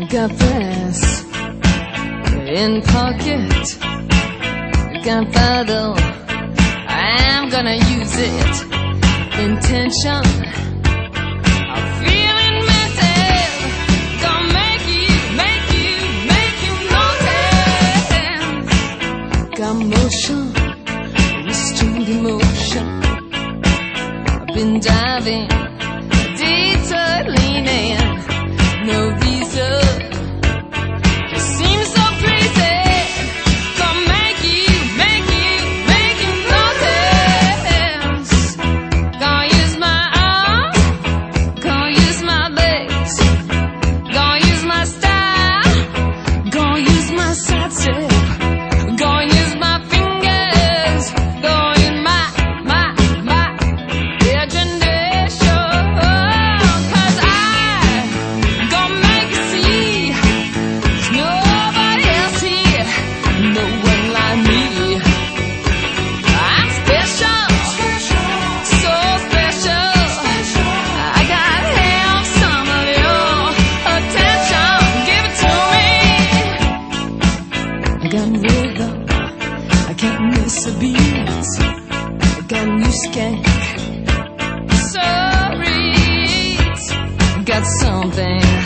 got brass in pocket, gunpowder, I'm gonna use it. Intention, I'm feeling mental, gonna make you notice. Got motion, restrained emotion, I've been diving, detour leaning, no reason. I can't miss a beat. I got a new skank, sorry, got something